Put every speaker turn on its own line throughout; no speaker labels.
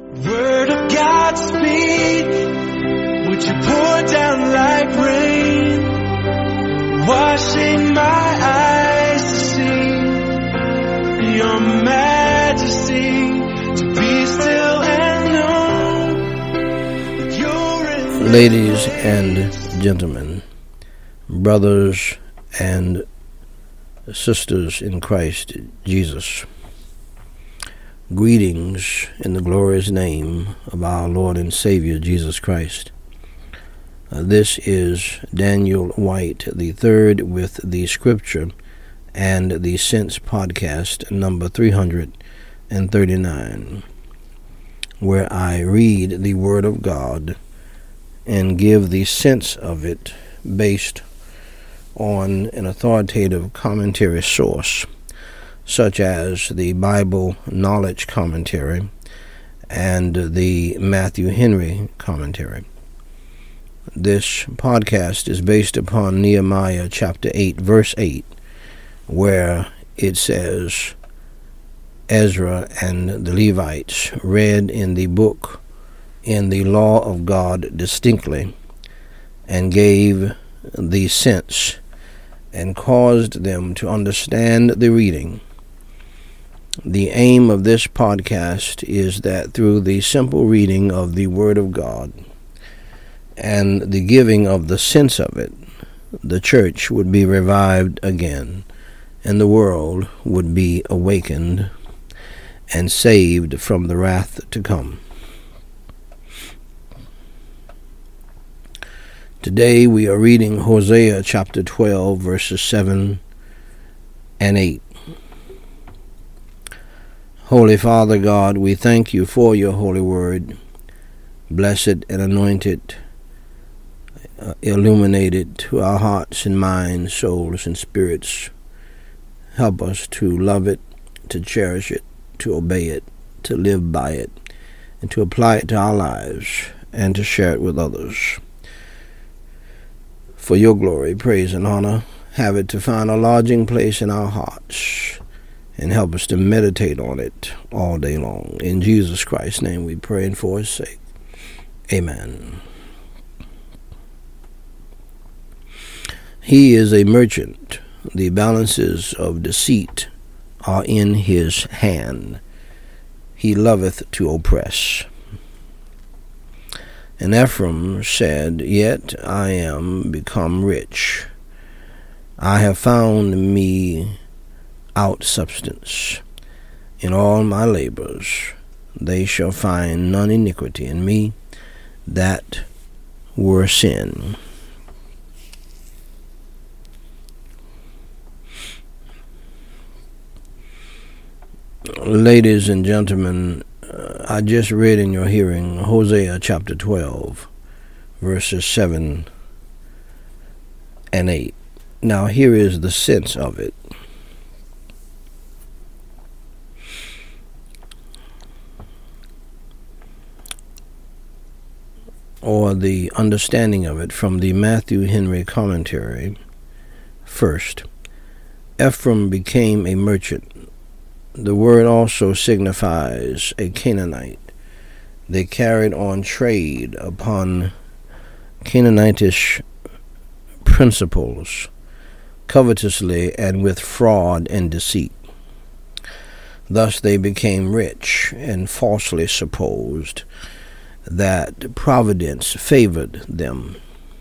Word of God speak, would you pour down like rain, washing my eyes to see your majesty, to be still and know that you're in.
Ladies and gentlemen, brothers and sisters in Christ Jesus, greetings in the glorious name of our Lord and Savior Jesus Christ. This is Daniel White III with the Scripture and the Sense podcast number 339, where I read the Word of God and give the sense of it based on an authoritative commentary source, such as the Bible Knowledge Commentary and the Matthew Henry Commentary. This podcast is based upon Nehemiah chapter 8, verse 8, where it says, Ezra and the Levites read in the book in the law of God distinctly and gave the sense and caused them to understand the reading. The aim of this podcast is that through the simple reading of the Word of God and the giving of the sense of it, the church would be revived again, and the world would be awakened and saved from the wrath to come. Today we are reading Hosea chapter 12, verses 7 and 8. Holy Father God, we thank you for your holy word, blessed and anointed, illuminated to our hearts and minds, souls and spirits. Help us to love it, to cherish it, to obey it, to live by it, and to apply it to our lives and to share it with others. For your glory, praise, and honor, have it to find a lodging place in our hearts, and help us to meditate on it all day long. In Jesus Christ's name we pray, and for his sake. Amen. He is a merchant. The balances of deceit are in his hand. He loveth to oppress. And Ephraim said, Yet I am become rich. I have found me out substance. In all my labors they shall find none iniquity in me, that were sin. Ladies and gentlemen, I just read in your hearing Hosea chapter 12, verses 7 and 8. Now here is the sense of it. Or the understanding of it from the Matthew Henry Commentary. First, Ephraim became a merchant. The word also signifies a Canaanite. They carried on trade upon Canaanitish principles, covetously and with fraud and deceit. Thus they became rich and falsely supposed that providence favored them.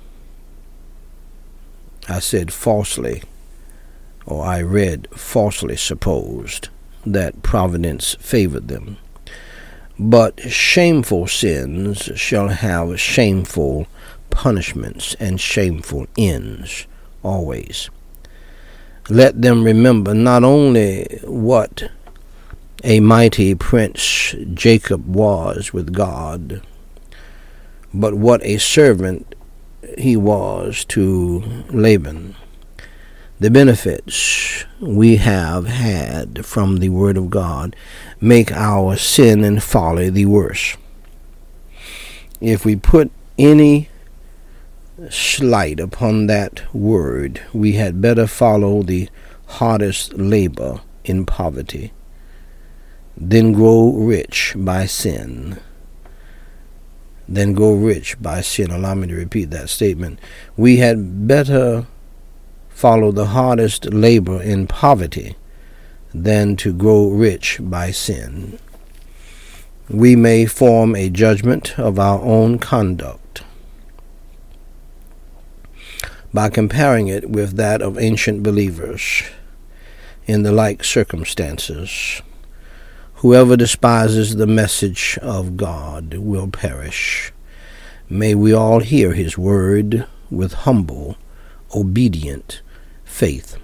I said falsely, or I read falsely supposed that providence favored them. But shameful sins shall have shameful punishments and shameful ends always. Let them remember not only what a mighty prince Jacob was with God, but what a servant he was to Laban. The benefits we have had from the Word of God make our sin and folly the worse. If we put any slight upon that word, we had better follow the hardest labor in poverty than grow rich by sin than grow rich by sin. Allow me to repeat that statement. We had better follow the hardest labor in poverty than to grow rich by sin. We may form a judgment of our own conduct by comparing it with that of ancient believers in the like circumstances. Whoever despises the message of God will perish. May we all hear his word with humble, obedient faith.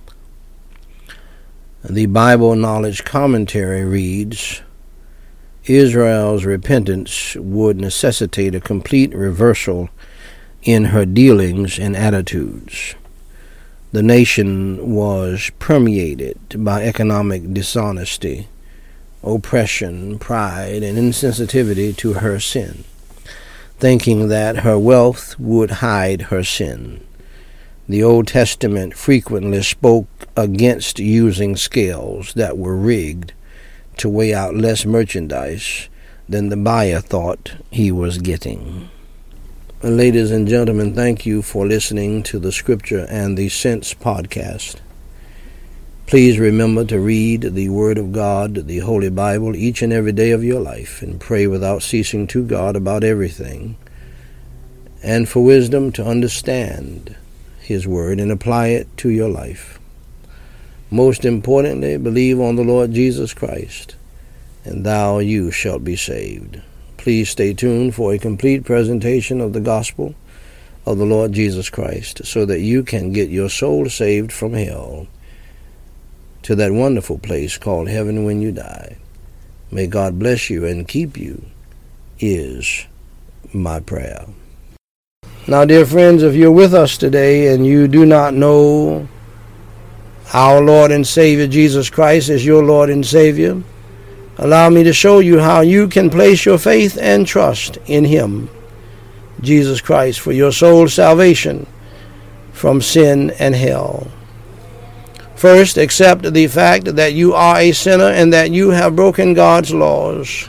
The Bible Knowledge Commentary reads, Israel's repentance would necessitate a complete reversal in her dealings and attitudes. The nation was permeated by economic dishonesty, oppression, pride, and insensitivity to her sin, thinking that her wealth would hide her sin. The Old Testament frequently spoke against using scales that were rigged to weigh out less merchandise than the buyer thought he was getting. Ladies and gentlemen, thank you for listening to the Scripture and the Sense podcast. Please remember to read the Word of God, the Holy Bible, each and every day of your life, and pray without ceasing to God about everything, and for wisdom to understand His Word and apply it to your life. Most importantly, believe on the Lord Jesus Christ, and you shalt be saved. Please stay tuned for a complete presentation of the gospel of the Lord Jesus Christ, so that you can get your soul saved from hell to that wonderful place called heaven when you die. May God bless you and keep you, is my prayer. Now, dear friends, if you're with us today and you do not know our Lord and Savior Jesus Christ as your Lord and Savior, allow me to show you how you can place your faith and trust in Him, Jesus Christ, for your soul's salvation from sin and hell. First, accept the fact that you are a sinner and that you have broken God's laws.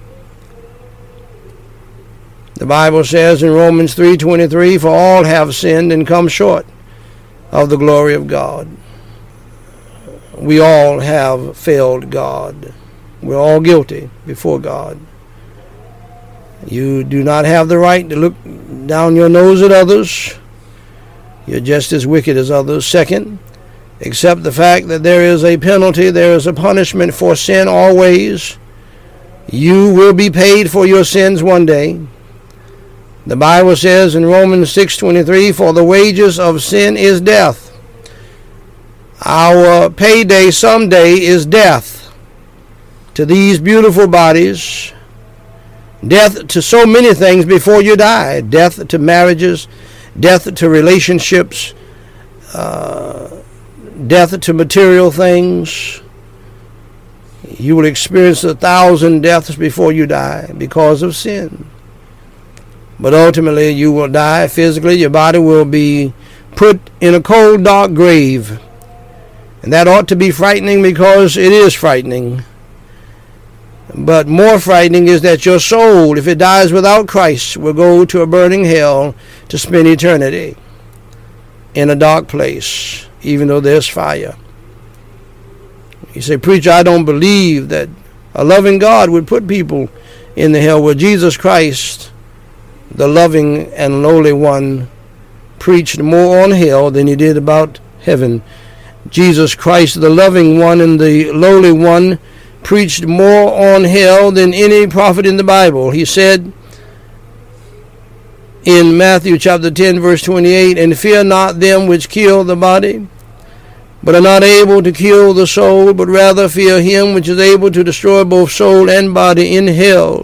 The Bible says in Romans 3:23, "For all have sinned and come short of the glory of God." We all have failed God. We're all guilty before God. You do not have the right to look down your nose at others. You're just as wicked as others. Second, accept the fact that there is a penalty, there is a punishment for sin always. You will be paid for your sins one day. The Bible says in Romans 6:23, "For the wages of sin is death." Our payday someday is death to these beautiful bodies, death to so many things before you die, death to marriages, death to relationships, death to material things. You will experience 1,000 deaths before you die because of sin. But ultimately you will die physically. Your body will be put in a cold, dark grave. And that ought to be frightening, because it is frightening. But more frightening is that your soul, if it dies without Christ, will go to a burning hell to spend eternity in a dark place, even though there's fire. You say, "Preacher, I don't believe that a loving God would put people in the hell." Well, Jesus Christ, the loving and lowly one, preached more on hell than he did about heaven. Jesus Christ, the loving one and the lowly one, preached more on hell than any prophet in the Bible. He said in Matthew chapter 10, verse 28, "And fear not them which kill the body, but are not able to kill the soul, but rather fear him which is able to destroy both soul and body in hell."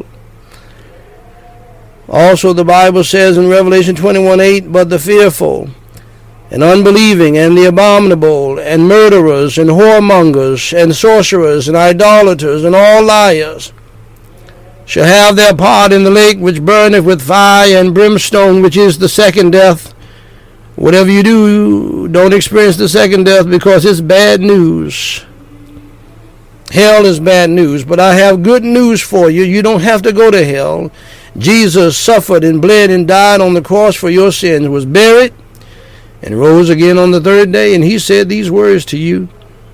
Also the Bible says in Revelation 21:8, "But the fearful and unbelieving and the abominable and murderers and whoremongers and sorcerers and idolaters and all liars shall have their part in the lake which burneth with fire and brimstone, which is the second death." Whatever you do, don't experience the second death, because it's bad news. Hell is bad news, but I have good news for you. You don't have to go to hell. Jesus suffered and bled and died on the cross for your sins, was buried, and rose again on the third day. And he said these words to you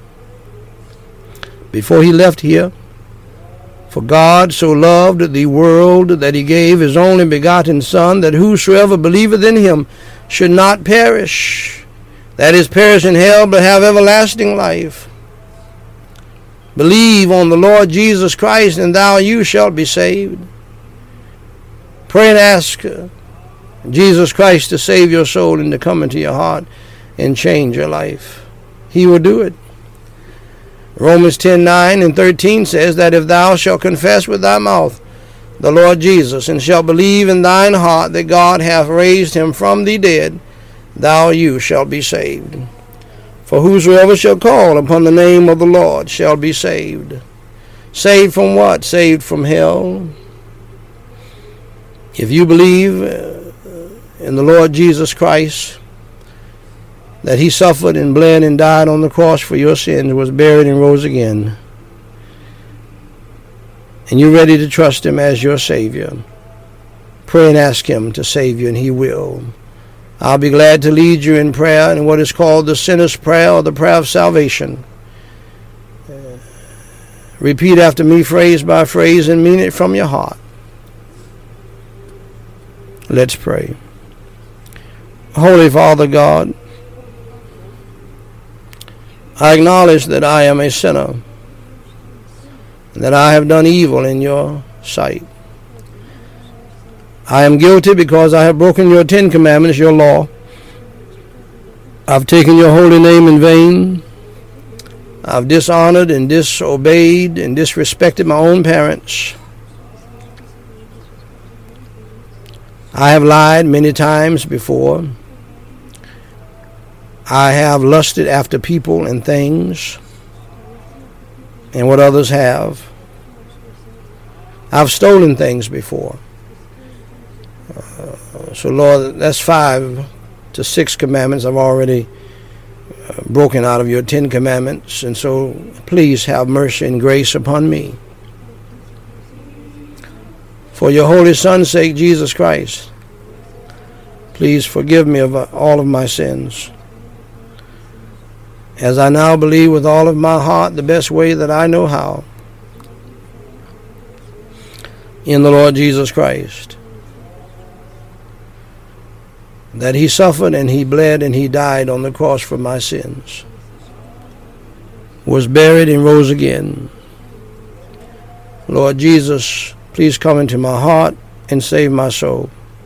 before he left here. For God so loved the world that he gave his only begotten Son, that whosoever believeth in him should not perish, that is, perish in hell, but have everlasting life. Believe on the Lord Jesus Christ, and you shalt be saved. Pray and ask Jesus Christ to save your soul and to come into your heart and change your life. He will do it. Romans 10:9 and 13 says that if thou shalt confess with thy mouth the Lord Jesus, and shalt believe in thine heart that God hath raised him from the dead, you shalt be saved. For whosoever shall call upon the name of the Lord shall be saved. Saved from what? Saved from hell. If you believe in the Lord Jesus Christ, that he suffered and bled and died on the cross for your sins, was buried and rose again, and you're ready to trust him as your Savior, pray and ask him to save you, and he will. I'll be glad to lead you in prayer in what is called the sinner's prayer, or the prayer of salvation. Repeat after me phrase by phrase and mean it from your heart. Let's pray. Holy Father God, I acknowledge that I am a sinner, and that I have done evil in your sight. I am guilty because I have broken your 10 commandments, your law. I've taken your holy name in vain. I've dishonored and disobeyed and disrespected my own parents. I have lied many times before. I have lusted after people and things and what others have. I've stolen things before. So Lord, that's 5 to 6 commandments I've already broken out of your 10 commandments. And so please have mercy and grace upon me. For your holy Son's sake, Jesus Christ, please forgive me of all of my sins. As I now believe with all of my heart, the best way that I know how, in the Lord Jesus Christ, that he suffered and he bled and he died on the cross for my sins, was buried and rose again. Lord Jesus, please come into my heart and save my soul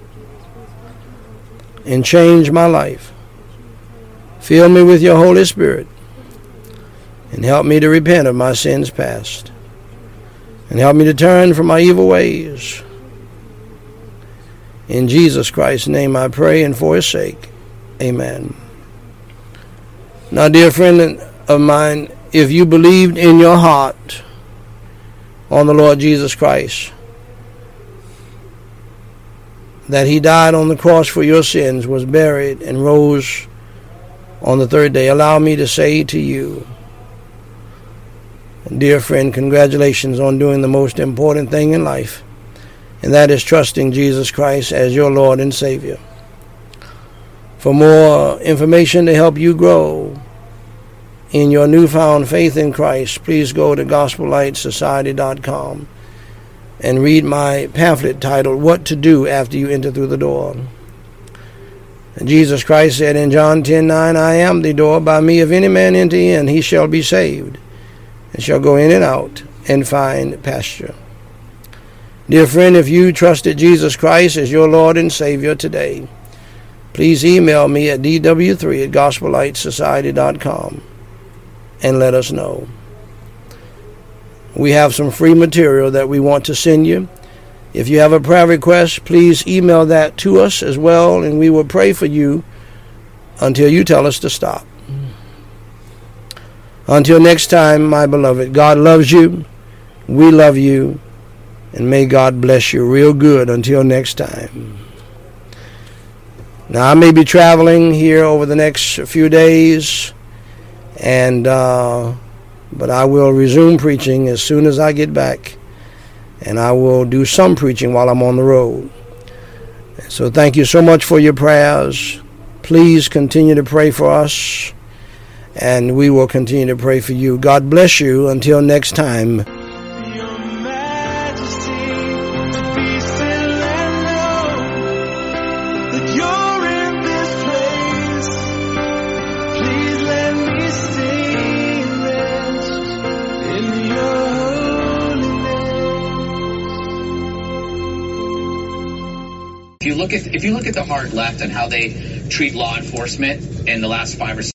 and change my life. Fill me with your Holy Spirit and help me to repent of my sins past, and help me to turn from my evil ways. In Jesus Christ's name I pray, and for his sake, amen. Now, dear friend of mine, if you believed in your heart on the Lord Jesus Christ, that he died on the cross for your sins, was buried, and rose on the third day, allow me to say to you, dear friend, congratulations on doing the most important thing in life, and that is trusting Jesus Christ as your Lord and Savior. For more information to help you grow in your newfound faith in Christ, please go to GospelLightSociety.com and read my pamphlet titled, What to Do After You Enter Through the Door. And Jesus Christ said in John 10:9, I am the door. By me, if any man enter in, he shall be saved, and shall go in and out and find pasture. Dear friend, if you trusted Jesus Christ as your Lord and Savior today, please email me at dw3@gospellightsociety.com and let us know. We have some free material that we want to send you. If you have a prayer request, please email that to us as well, and we will pray for you until you tell us to stop. Until next time, my beloved, God loves you, we love you, and may God bless you real good until next time. Now, I may be traveling here over the next few days, but I will resume preaching as soon as I get back. and I will do some preaching while I'm on the road. So thank you so much for your prayers. Please continue to pray for us, and we will continue to pray for you. God bless you. Until next time.
Your Majesty, to be still and know that you're in this place. Please let me stay and rest in your holiness.
If you look at the hard left and how they treat law enforcement in the last 5 or 6